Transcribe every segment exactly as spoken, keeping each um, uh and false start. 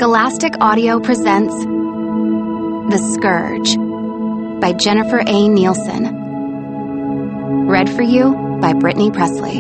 Scholastic Audio presents The Scourge by Jennifer A. Nielsen. Read for you by Brittany Presley.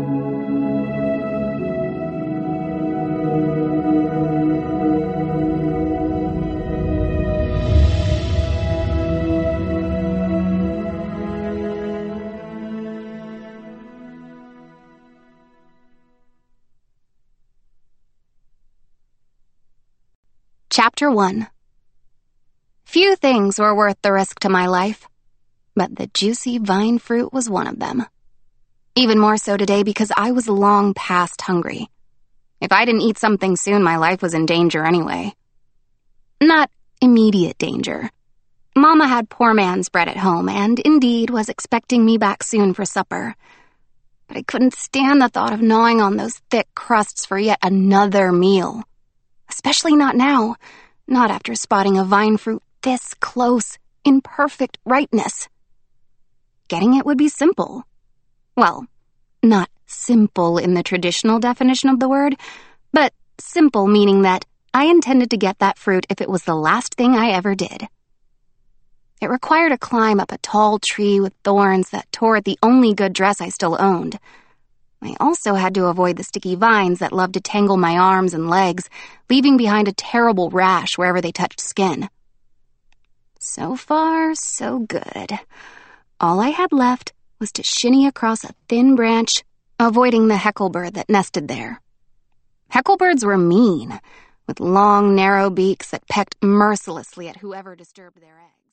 Chapter one. Few things were worth the risk to my life, but the juicy vine fruit was one of them. Even more so today because I was long past hungry. If I didn't eat something soon, my life was in danger anyway. Not immediate danger. Mama had poor man's bread at home and, indeed, was expecting me back soon for supper. But I couldn't stand the thought of gnawing on those thick crusts for yet another meal. Especially not now, not after spotting a vine fruit this close, in perfect ripeness. Getting it would be simple. Well, not simple in the traditional definition of the word, but simple meaning that I intended to get that fruit if it was the last thing I ever did. It required a climb up a tall tree with thorns that tore at the only good dress I still owned. I also had to avoid the sticky vines that loved to tangle my arms and legs, leaving behind a terrible rash wherever they touched skin. So far, so good. All I had left was to shinny across a thin branch, avoiding the hecklebird that nested there. Hecklebirds were mean, with long, narrow beaks that pecked mercilessly at whoever disturbed their eggs.